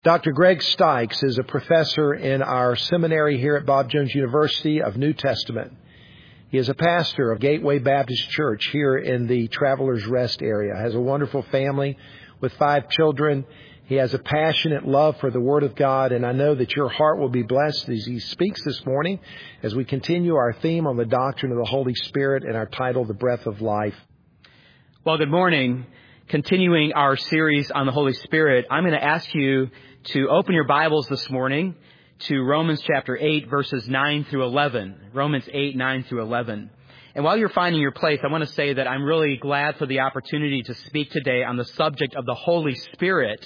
Dr. Greg Stykes is a professor in our seminary here at Bob Jones University of New Testament. He is a pastor of Gateway Baptist Church here in the Travelers Rest area, has a wonderful family with 5 children. He has a passionate love for the Word of God, and I know that your heart will be blessed as he speaks this morning as we continue our theme on the doctrine of the Holy Spirit and our title, The Breath of Life. Well, good morning. Continuing our series on the Holy Spirit, I'm going to ask you to open your Bibles this morning to Romans chapter 8, verses 9 through 11. Romans 8, 9 through 11. And while you're finding your place, I want to say that I'm really glad for the opportunity to speak today on the subject of the Holy Spirit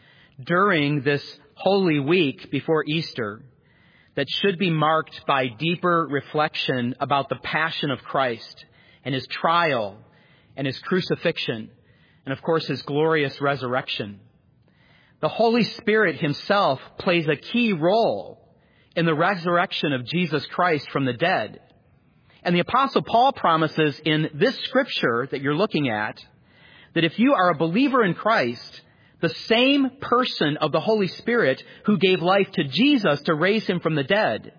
during this Holy Week before Easter that should be marked by deeper reflection about the passion of Christ and His trial and His crucifixion and, of course, His glorious resurrection. The Holy Spirit Himself plays a key role in the resurrection of Jesus Christ from the dead. And the Apostle Paul promises in this scripture that you're looking at that if you are a believer in Christ, the same person of the Holy Spirit who gave life to Jesus to raise Him from the dead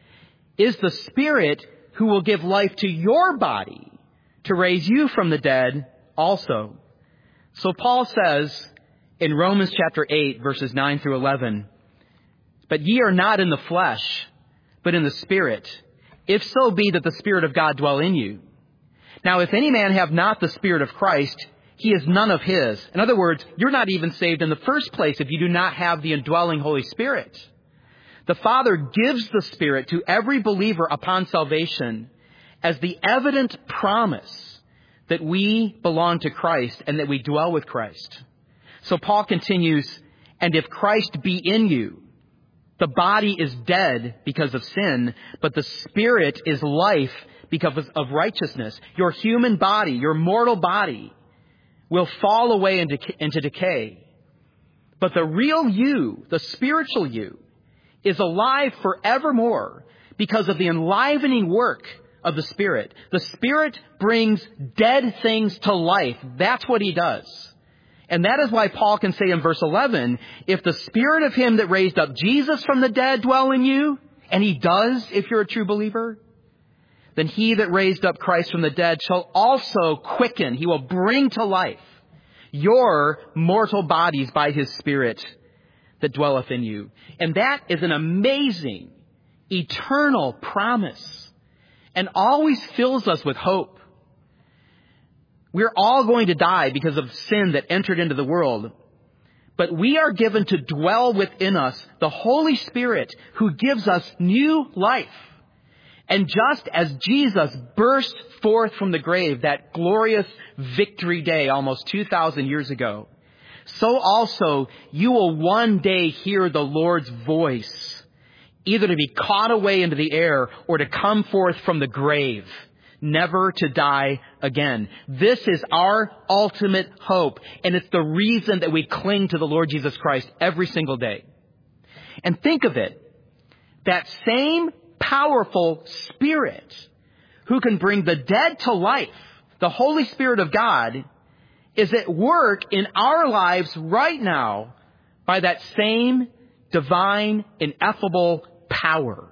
is the Spirit who will give life to your body to raise you from the dead also. So Paul says in Romans chapter 8, verses 9 through 11, "But ye are not in the flesh, but in the Spirit, if so be that the Spirit of God dwell in you. Now if any man have not the Spirit of Christ, he is none of his." In other words, you're not even saved in the first place if you do not have the indwelling Holy Spirit. The Father gives the Spirit to every believer upon salvation as the evident promise that we belong to Christ and that we dwell with Christ. So Paul continues, "And if Christ be in you, the body is dead because of sin, but the Spirit is life because of righteousness." Your human body, your mortal body, will fall away into decay. But the real you, the spiritual you, is alive forevermore because of the enlivening work of the Spirit. The Spirit brings dead things to life. That's what He does. And that is why Paul can say in verse 11, if the Spirit of Him that raised up Jesus from the dead dwell in you, and He does if you're a true believer, then He that raised up Christ from the dead shall also quicken. He will bring to life your mortal bodies by His Spirit that dwelleth in you. And that is an amazing, eternal promise and always fills us with hope. We're all going to die because of sin that entered into the world. But we are given to dwell within us the Holy Spirit who gives us new life. And just as Jesus burst forth from the grave that glorious victory day almost 2,000 years ago, so also you will one day hear the Lord's voice, either to be caught away into the air or to come forth from the grave, never to die again. This is our ultimate hope, and it's the reason that we cling to the Lord Jesus Christ every single day. And think of it, that same powerful Spirit who can bring the dead to life, the Holy Spirit of God, is at work in our lives right now by that same divine, ineffable power.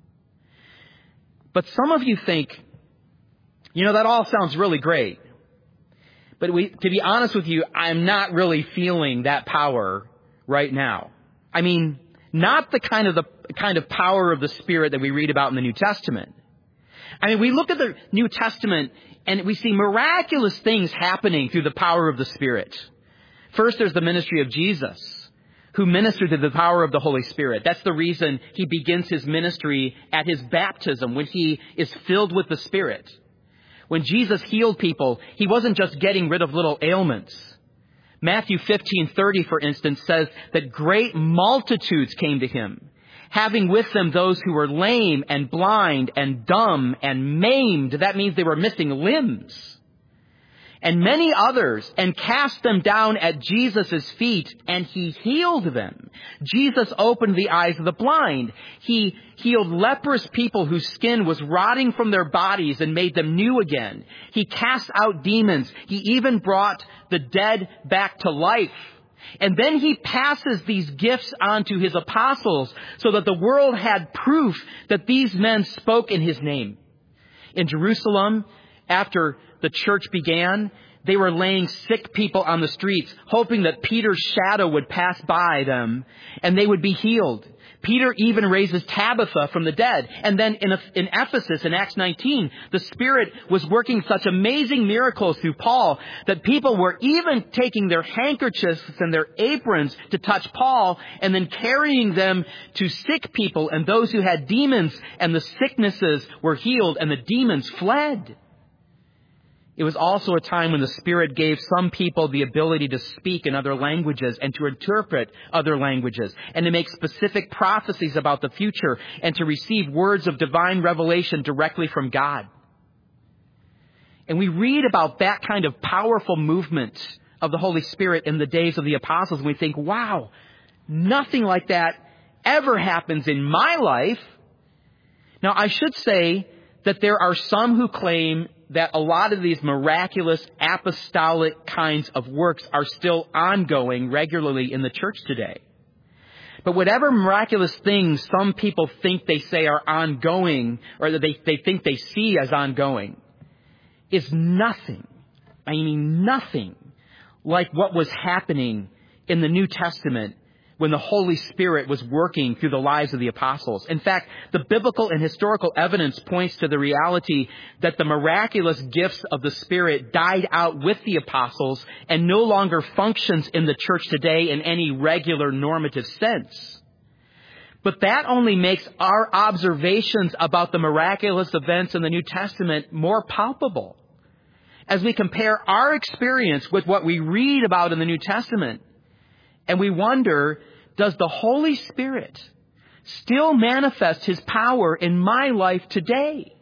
But some of you think, that all sounds really great. But to be honest with you, I'm not really feeling that power right now. I mean, not the kind of power of the Spirit that we read about in the New Testament. I mean, we look at the New Testament and we see miraculous things happening through the power of the Spirit. First, there's the ministry of Jesus, who ministered through the power of the Holy Spirit. That's the reason He begins His ministry at His baptism, when He is filled with the Spirit. When Jesus healed people, He wasn't just getting rid of little ailments. Matthew 15:30, for instance, says that great multitudes came to Him, having with them those who were lame and blind and dumb and maimed. That means they were missing limbs. And many others, and cast them down at Jesus' feet, and He healed them. Jesus opened the eyes of the blind. He healed leprous people whose skin was rotting from their bodies and made them new again. He cast out demons. He even brought the dead back to life. And then he passes these gifts on to his apostles so that the world had proof that these men spoke in his name. In Jerusalem, after the church began, they were laying sick people on the streets, hoping that Peter's shadow would pass by them and they would be healed. Peter even raises Tabitha from the dead. And then in Ephesus, in Acts 19, the Spirit was working such amazing miracles through Paul that people were even taking their handkerchiefs and their aprons to touch Paul and then carrying them to sick people and those who had demons, and the sicknesses were healed and the demons fled. It was also a time when the Spirit gave some people the ability to speak in other languages and to interpret other languages and to make specific prophecies about the future and to receive words of divine revelation directly from God. And we read about that kind of powerful movement of the Holy Spirit in the days of the apostles, and we think, wow, nothing like that ever happens in my life. Now, I should say that there are some who claim that a lot of these miraculous apostolic kinds of works are still ongoing regularly in the church today. But whatever miraculous things some people think they say are ongoing, or that they think they see as ongoing, is nothing, I mean nothing, like what was happening in the New Testament when the Holy Spirit was working through the lives of the apostles. In fact, the biblical and historical evidence points to the reality that the miraculous gifts of the Spirit died out with the apostles and no longer functions in the church today in any regular normative sense. But that only makes our observations about the miraculous events in the New Testament more palpable. As we compare our experience with what we read about in the New Testament, and we wonder, does the Holy Spirit still manifest His power in my life today?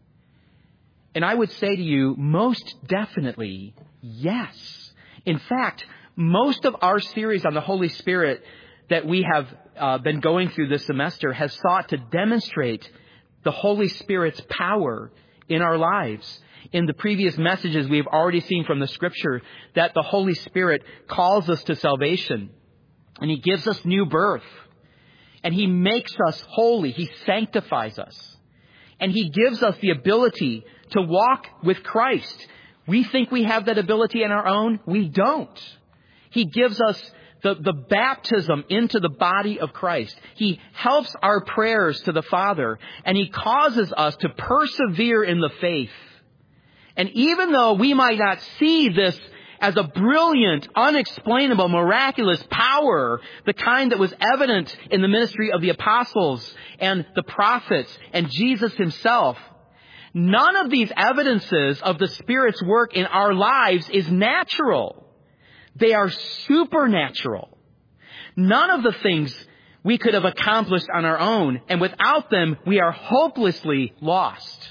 And I would say to you, most definitely, yes. In fact, most of our series on the Holy Spirit that we have been going through this semester has sought to demonstrate the Holy Spirit's power in our lives. In the previous messages, we've already seen from the Scripture that the Holy Spirit calls us to salvation. And He gives us new birth. And He makes us holy. He sanctifies us. And He gives us the ability to walk with Christ. We think we have that ability on our own. We don't. He gives us the baptism into the body of Christ. He helps our prayers to the Father. And He causes us to persevere in the faith. And even though we might not see this as a brilliant, unexplainable, miraculous power, the kind that was evident in the ministry of the apostles and the prophets and Jesus Himself, none of these evidences of the Spirit's work in our lives is natural. They are supernatural. None of the things we could have accomplished on our own, and without them, we are hopelessly lost.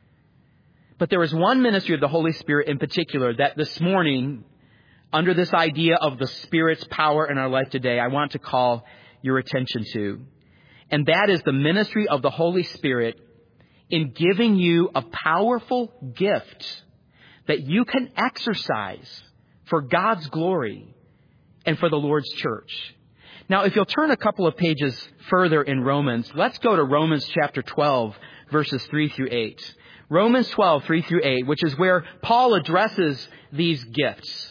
But there is one ministry of the Holy Spirit in particular that this morning, under this idea of the Spirit's power in our life today, I want to call your attention to. And that is the ministry of the Holy Spirit in giving you a powerful gift that you can exercise for God's glory and for the Lord's church. Now, if you'll turn a couple of pages further in Romans, let's go to Romans chapter 12, verses 3 through 8. Romans 12, 3 through 8, which is where Paul addresses these gifts.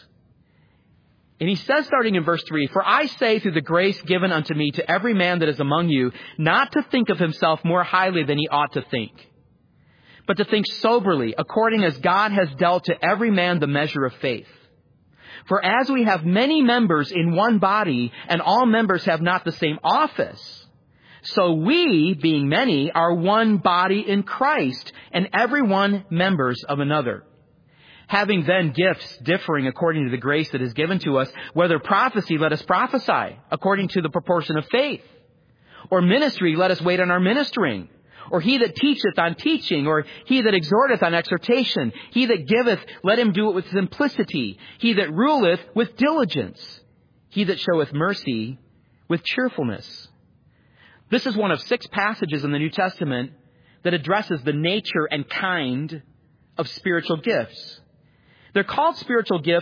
And he says, starting in verse 3, "For I say through the grace given unto me to every man that is among you, not to think of himself more highly than he ought to think, but to think soberly, according as God has dealt to every man the measure of faith. For as we have many members in one body, and all members have not the same office, so we, being many, are one body in Christ, and every one members of another. Having then gifts differing according to the grace that is given to us, whether prophecy, let us prophesy according to the proportion of faith. Or ministry, let us wait on our ministering. Or he that teacheth on teaching, or he that exhorteth on exhortation. He that giveth, let him do it with simplicity. He that ruleth, with diligence. He that showeth mercy, with cheerfulness." This is one of 6 passages in the New Testament that addresses the nature and kind of spiritual gifts. They're called spiritual gifts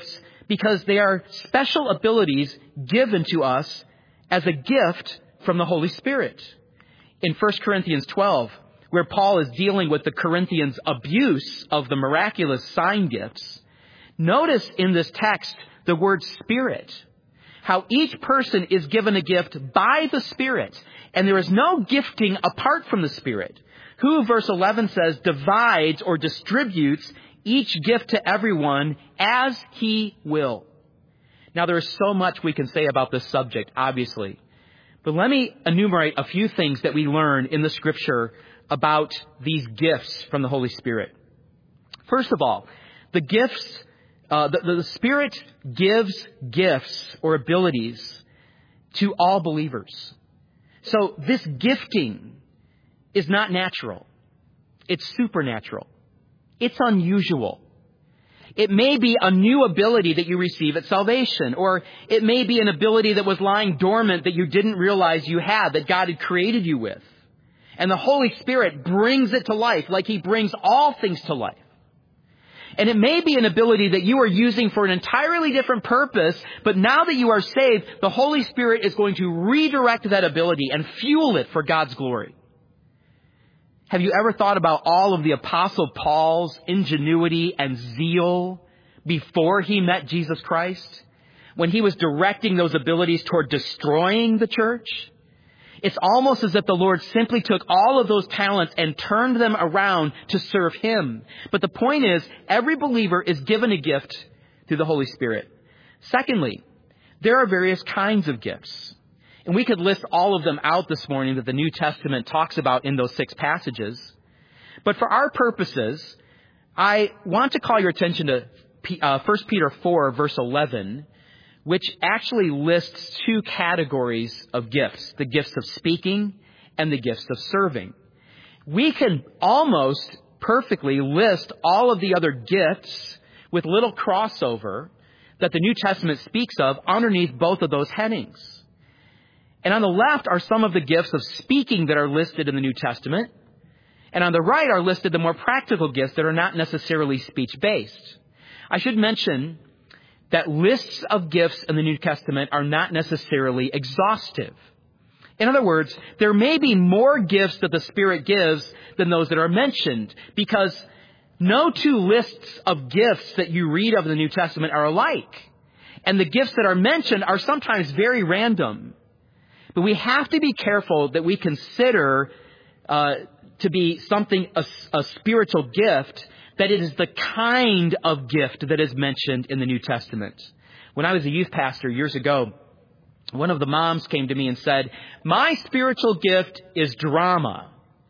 because they are special abilities given to us as a gift from the Holy Spirit. In 1 Corinthians 12, where Paul is dealing with the Corinthians' abuse of the miraculous sign gifts, notice in this text the word Spirit. How each person is given a gift by the Spirit, and there is no gifting apart from the Spirit, who, verse 11 says, divides or distributes each gift to everyone as he will. Now, there is so much we can say about this subject, obviously. But let me enumerate a few things that we learn in the Scripture about these gifts from the Holy Spirit. First of all, the gifts, the Spirit gives gifts or abilities to all believers. So this gifting is not natural. It's supernatural. It's unusual. It may be a new ability that you receive at salvation, or it may be an ability that was lying dormant that you didn't realize you had, that God had created you with. And the Holy Spirit brings it to life like He brings all things to life. And it may be an ability that you are using for an entirely different purpose, but now that you are saved, the Holy Spirit is going to redirect that ability and fuel it for God's glory. Have you ever thought about all of the Apostle Paul's ingenuity and zeal before he met Jesus Christ? When he was directing those abilities toward destroying the church? It's almost as if the Lord simply took all of those talents and turned them around to serve Him. But the point is, every believer is given a gift through the Holy Spirit. Secondly, there are various kinds of gifts. And we could list all of them out this morning that the New Testament talks about in those 6 passages. But for our purposes, I want to call your attention to 1 Peter 4, verse 11, which actually lists 2 categories of gifts, the gifts of speaking and the gifts of serving. We can almost perfectly list all of the other gifts with little crossover that the New Testament speaks of underneath both of those headings. And on the left are some of the gifts of speaking that are listed in the New Testament. And on the right are listed the more practical gifts that are not necessarily speech-based. I should mention that lists of gifts in the New Testament are not necessarily exhaustive. In other words, there may be more gifts that the Spirit gives than those that are mentioned, because no 2 lists of gifts that you read of in the New Testament are alike. And the gifts that are mentioned are sometimes very random. But we have to be careful that we consider to be something, a spiritual gift, that it is the kind of gift that is mentioned in the New Testament. When I was a youth pastor years ago, one of the moms came to me and said, "My spiritual gift is drama."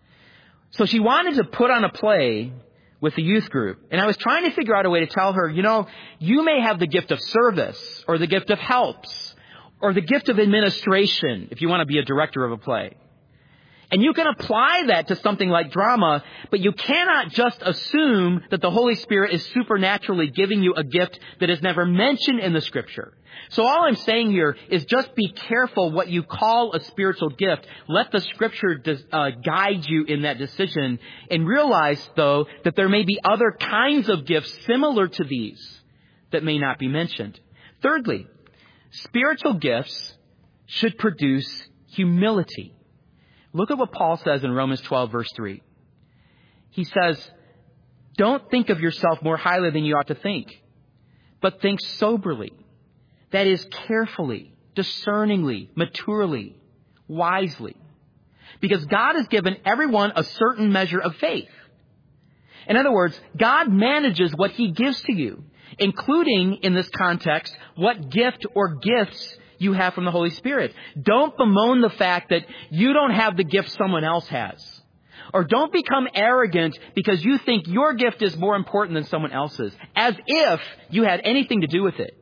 So she wanted to put on a play with the youth group. And I was trying to figure out a way to tell her, you may have the gift of service, or the gift of helps, or the gift of administration, if you want to be a director of a play. And you can apply that to something like drama, but you cannot just assume that the Holy Spirit is supernaturally giving you a gift that is never mentioned in the Scripture. So all I'm saying here is just be careful what you call a spiritual gift. Let the Scripture guide you in that decision, and realize, though, that there may be other kinds of gifts similar to these that may not be mentioned. Thirdly, spiritual gifts should produce humility. Look at what Paul says in Romans 12, verse 3. He says, "Don't think of yourself more highly than you ought to think, but think soberly." That is, carefully, discerningly, maturely, wisely. Because God has given everyone a certain measure of faith. In other words, God manages what He gives to you, including, in this context, what gift or gifts you have from the Holy Spirit. Don't bemoan the fact that you don't have the gift someone else has. Or don't become arrogant because you think your gift is more important than someone else's, as if you had anything to do with it.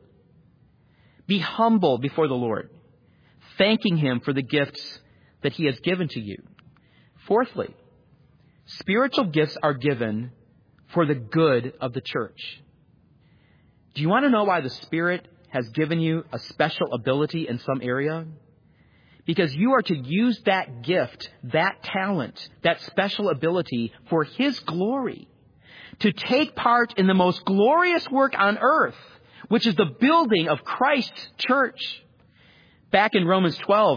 Be humble before the Lord, thanking Him for the gifts that He has given to you. Fourthly, spiritual gifts are given for the good of the church. Do you want to know why the Spirit has given you a special ability in some area? Because you are to use that gift, that talent, that special ability for His glory. To take part in the most glorious work on earth, which is the building of Christ's church. Back in Romans 12,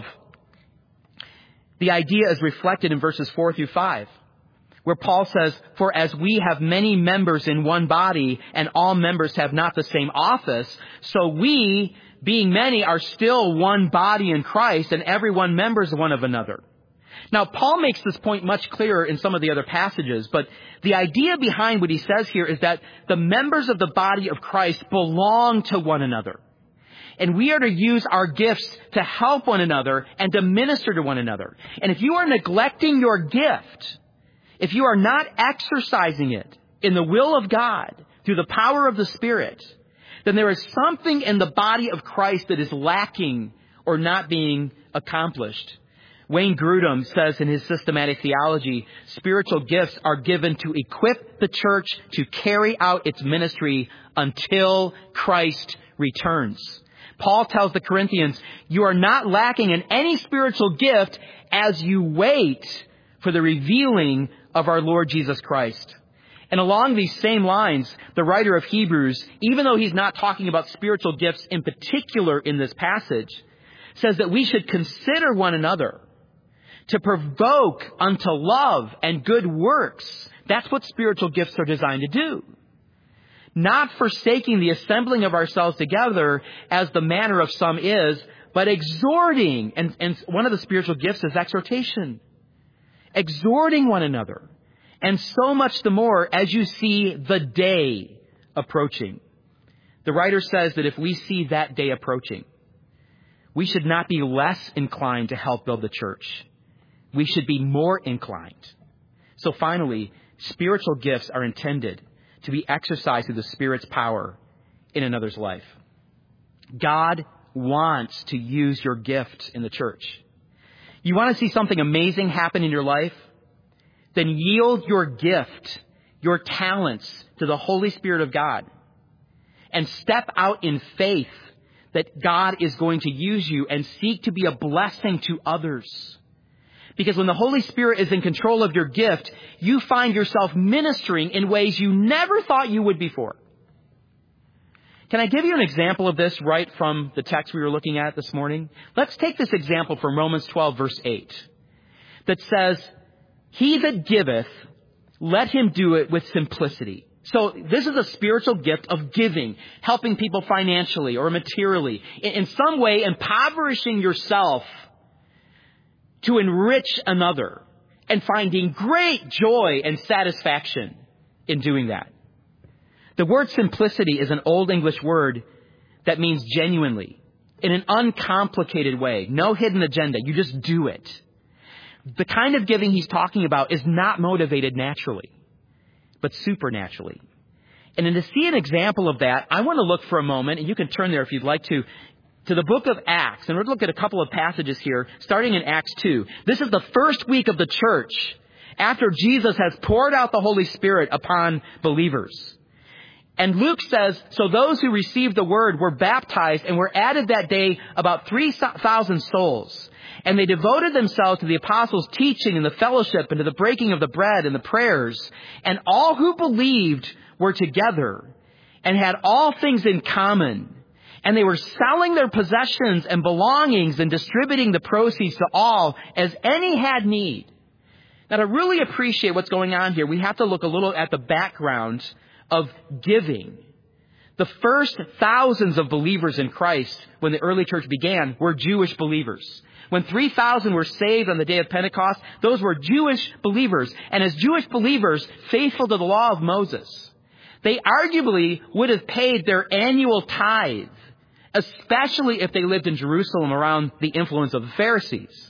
the idea is reflected in verses 4 through 5, where Paul says, "For as we have many members in one body, and all members have not the same office, so we, being many, are still one body in Christ, and everyone members one of another." Now, Paul makes this point much clearer in some of the other passages, but the idea behind what he says here is that the members of the body of Christ belong to one another. And we are to use our gifts to help one another and to minister to one another. And if you are neglecting your gift, if you are not exercising it in the will of God through the power of the Spirit, then there is something in the body of Christ that is lacking or not being accomplished. Wayne Grudem says in his systematic theology, spiritual gifts are given to equip the church to carry out its ministry until Christ returns. Paul tells the Corinthians, you are not lacking in any spiritual gift as you wait for the revealing of our Lord Jesus Christ. And along these same lines, the writer of Hebrews, even though he's not talking about spiritual gifts in particular in this passage, says that we should consider one another to provoke unto love and good works. That's what spiritual gifts are designed to do. Not forsaking the assembling of ourselves together as the manner of some is, but exhorting. And one of the spiritual gifts is exhortation. Exhorting one another. And so much the more as you see the day approaching. The writer says that if we see that day approaching, we should not be less inclined to help build the church. We should be more inclined. So finally, spiritual gifts are intended to be exercised through the Spirit's power in another's life. God wants to use your gift in the church. You want to see something amazing happen in your life? Then yield your gift, your talents to the Holy Spirit of God and step out in faith that God is going to use you and seek to be a blessing to others. Because when the Holy Spirit is in control of your gift, you find yourself ministering in ways you never thought you would before. Can I give you an example of this right from the text we were looking at this morning? Let's take this example from Romans 12, verse 8, that says, "He that giveth, let him do it with simplicity." So this is a spiritual gift of giving, helping people financially or materially, in some way impoverishing yourself to enrich another and finding great joy and satisfaction in doing that. The word simplicity is an Old English word that means genuinely, in an uncomplicated way, no hidden agenda. You just do it. The kind of giving he's talking about is not motivated naturally, but supernaturally. And to see an example of that, I want to look for a moment, and you can turn there if you'd like to the book of Acts. And we're going to look at a couple of passages here, starting in Acts 2. This is the first week of the church after Jesus has poured out the Holy Spirit upon believers. And Luke says, so those who received the word were baptized and were added that day about 3,000 souls. And they devoted themselves to the apostles' teaching and the fellowship and to the breaking of the bread and the prayers. And all who believed were together and had all things in common. And they were selling their possessions and belongings and distributing the proceeds to all as any had need. Now, to really appreciate what's going on here, we have to look a little at the background of giving. The first thousands of believers in Christ when the early church began were Jewish believers. When 3,000 were saved on the day of Pentecost, those were Jewish believers. And as Jewish believers, faithful to the law of Moses, they arguably would have paid their annual tithe, especially if they lived in Jerusalem around the influence of the Pharisees.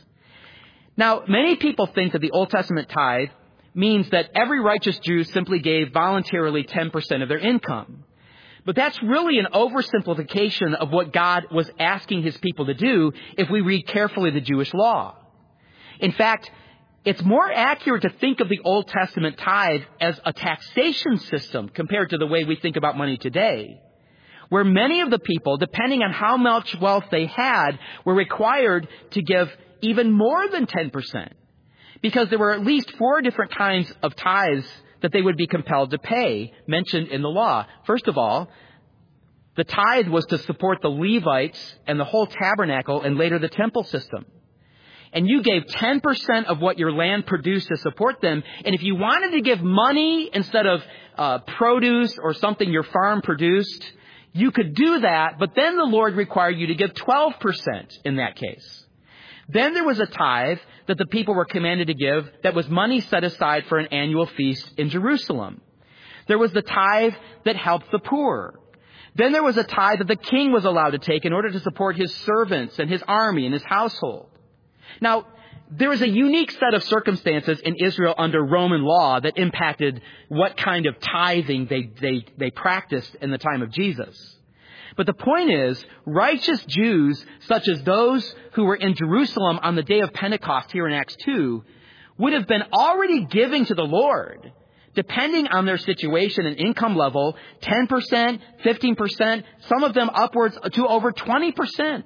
Now, many people think that the Old Testament tithe means that every righteous Jew simply gave voluntarily 10% of their income. But that's really an oversimplification of what God was asking his people to do if we read carefully the Jewish law. In fact, it's more accurate to think of the Old Testament tithe as a taxation system compared to the way we think about money today, where many of the people, depending on how much wealth they had, were required to give even more than 10%, because there were at least 4 different kinds of tithes that they would be compelled to pay, mentioned in the law. First of all, The tithe was to support the Levites and the whole tabernacle and later the temple system. And you gave 10% of what your land produced to support them. And if you wanted to give money instead of produce or something your farm produced, you could do that. But then the Lord required you to give 12% in that case. Then there was a tithe that the people were commanded to give that was money set aside for an annual feast in Jerusalem. There was the tithe that helped the poor. Then there was a tithe that the king was allowed to take in order to support his servants and his army and his household. Now, there is a unique set of circumstances in Israel under Roman law that impacted what kind of tithing they practiced in the time of Jesus. But the point is, righteous Jews, such as those who were in Jerusalem on the day of Pentecost here in Acts 2, would have been already giving to the Lord, depending on their situation and income level, 10%, 15%, some of them upwards to over 20%.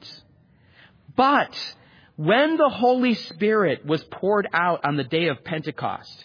But when the Holy Spirit was poured out on the day of Pentecost,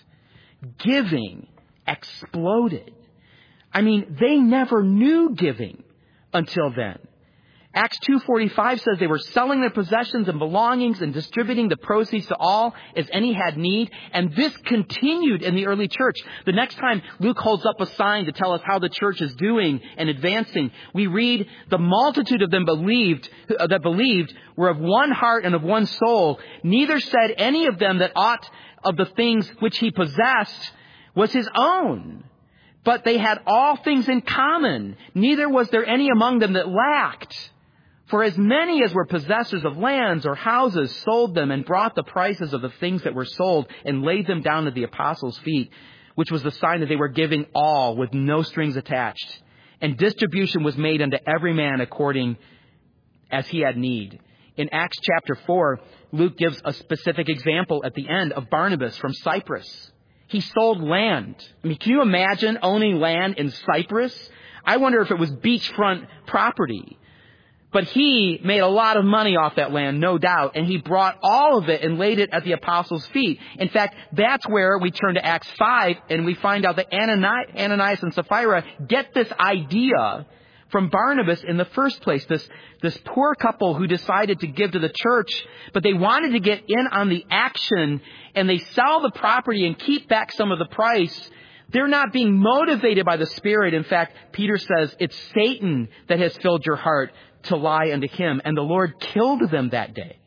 giving exploded. I mean, they never knew giving until then. Acts 2:45 says they were selling their possessions and belongings and distributing the proceeds to all as any had need. And this continued in the early church. The next time Luke holds up a sign to tell us how the church is doing and advancing, we read the multitude of them that believed were of one heart and of one soul. Neither said any of them that aught of the things which he possessed was his own, but they had all things in common. Neither was there any among them that lacked. For as many as were possessors of lands or houses sold them and brought the prices of the things that were sold and laid them down at the apostles' feet, which was the sign that they were giving all with no strings attached. And distribution was made unto every man according as he had need. In Acts chapter 4, Luke gives a specific example at the end of Barnabas from Cyprus. He sold land. I mean, can you imagine owning land in Cyprus? I wonder if it was beachfront property. But he made a lot of money off that land, no doubt, and he brought all of it and laid it at the apostles' feet. In fact, that's where we turn to Acts 5 and we find out that Ananias and Sapphira get this idea from Barnabas in the first place. This poor couple who decided to give to the church, but they wanted to get in on the action, and they sell the property and keep back some of the price. They're not being motivated by the Spirit. In fact, Peter says it's Satan that has filled your heart to lie unto him. And the Lord killed them that day.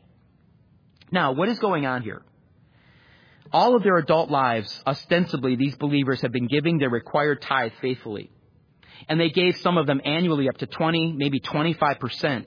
Now, what is going on here? All of their adult lives, ostensibly, these believers have been giving their required tithe faithfully. And they gave some of them annually up to 20, maybe 25%.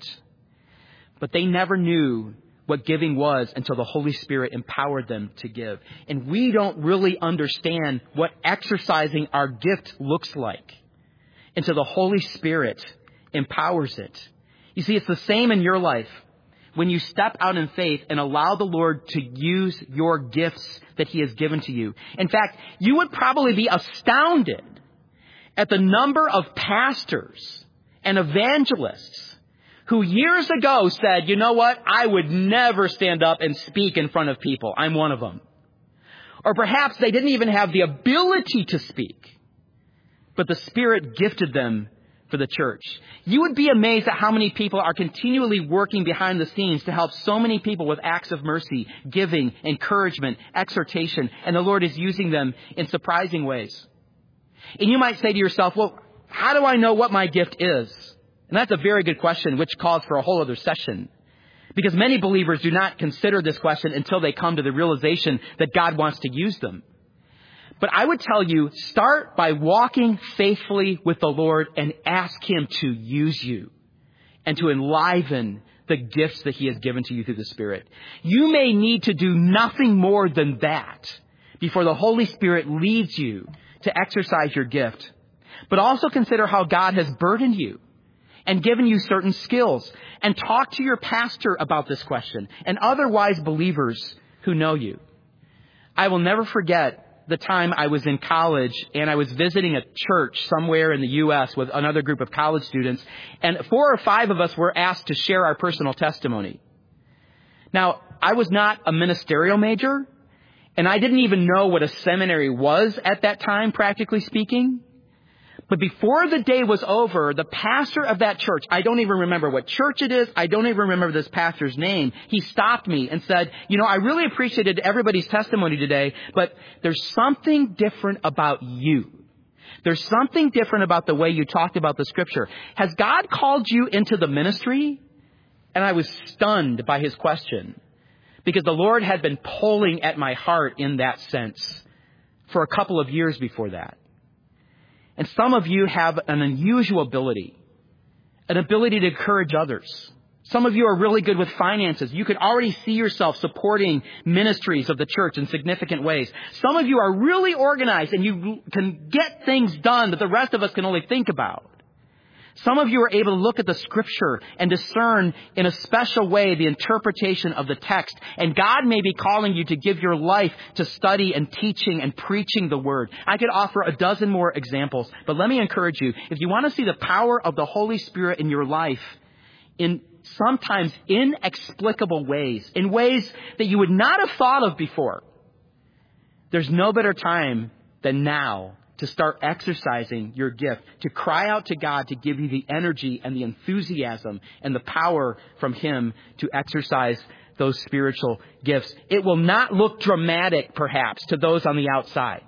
But they never knew what giving was until the Holy Spirit empowered them to give. And we don't really understand what exercising our gift looks like until the Holy Spirit empowers it. You see, it's the same in your life. When you step out in faith and allow the Lord to use your gifts that He has given to you. In fact, you would probably be astounded at the number of pastors and evangelists who years ago said, you know what, I would never stand up and speak in front of people. I'm one of them. Or perhaps they didn't even have the ability to speak, but the Spirit gifted them for the church. You would be amazed at how many people are continually working behind the scenes to help so many people with acts of mercy, giving, encouragement, exhortation, and the Lord is using them in surprising ways. And you might say to yourself, well, how do I know what my gift is? And that's a very good question, which calls for a whole other session. Because many believers do not consider this question until they come to the realization that God wants to use them. But I would tell you, start by walking faithfully with the Lord and ask Him to use you and to enliven the gifts that He has given to you through the Spirit. You may need to do nothing more than that before the Holy Spirit leads you to exercise your gift. But also consider how God has burdened you and given you certain skills. And talk to your pastor about this question and other wise believers who know you. I will never forget the time I was in college and I was visiting a church somewhere in the U.S. with another group of college students. And 4 or 5 of us were asked to share our personal testimony. Now, I was not a ministerial major, and I didn't even know what a seminary was at that time, practically speaking. But before the day was over, the pastor of that church, I don't even remember what church it is. I don't even remember this pastor's name. He stopped me and said, I really appreciated everybody's testimony today, but there's something different about you. There's something different about the way you talked about the scripture. Has God called you into the ministry? And I was stunned by his question, because the Lord had been pulling at my heart in that sense for a couple of years before that. And some of you have an unusual ability, an ability to encourage others. Some of you are really good with finances. You could already see yourself supporting ministries of the church in significant ways. Some of you are really organized and you can get things done that the rest of us can only think about. Some of you are able to look at the scripture and discern in a special way the interpretation of the text. And God may be calling you to give your life to study and teaching and preaching the word. I could offer a dozen more examples, but let me encourage you. If you want to see the power of the Holy Spirit in your life in sometimes inexplicable ways, in ways that you would not have thought of before, there's no better time than now to start exercising your gift, to cry out to God to give you the energy and the enthusiasm and the power from him to exercise those spiritual gifts. It will not look dramatic, perhaps, to those on the outside,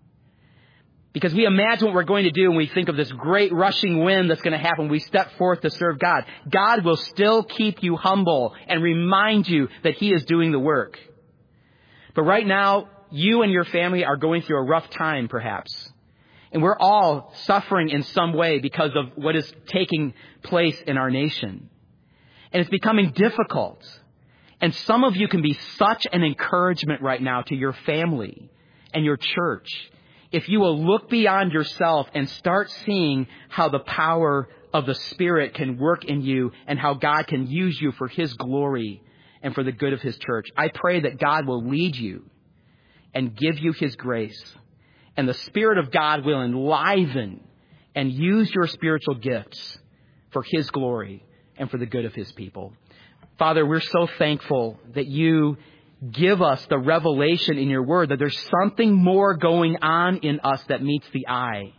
because we imagine what we're going to do and we think of this great rushing wind that's going to happen. We step forth to serve God. God will still keep you humble and remind you that he is doing the work. But right now, you and your family are going through a rough time, perhaps. And we're all suffering in some way because of what is taking place in our nation. And it's becoming difficult. And some of you can be such an encouragement right now to your family and your church if you will look beyond yourself and start seeing how the power of the Spirit can work in you and how God can use you for his glory and for the good of his church. I pray that God will lead you and give you his grace. And the Spirit of God will enliven and use your spiritual gifts for his glory and for the good of his people. Father, we're so thankful that you give us the revelation in your word that there's something more going on in us that meets the eye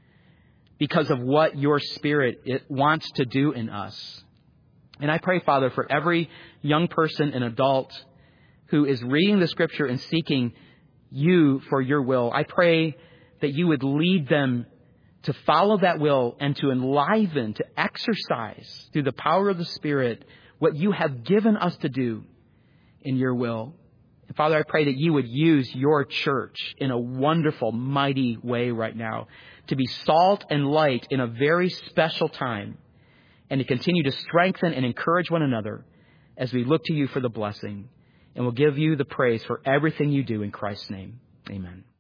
because of what your Spirit wants to do in us. And I pray, Father, for every young person and adult who is reading the scripture and seeking you for your will, I pray that you would lead them to follow that will and to enliven, to exercise through the power of the Spirit what you have given us to do in your will. And Father, I pray that you would use your church in a wonderful, mighty way right now to be salt and light in a very special time, and to continue to strengthen and encourage one another as we look to you for the blessing. And we'll give you the praise for everything you do in Christ's name. Amen.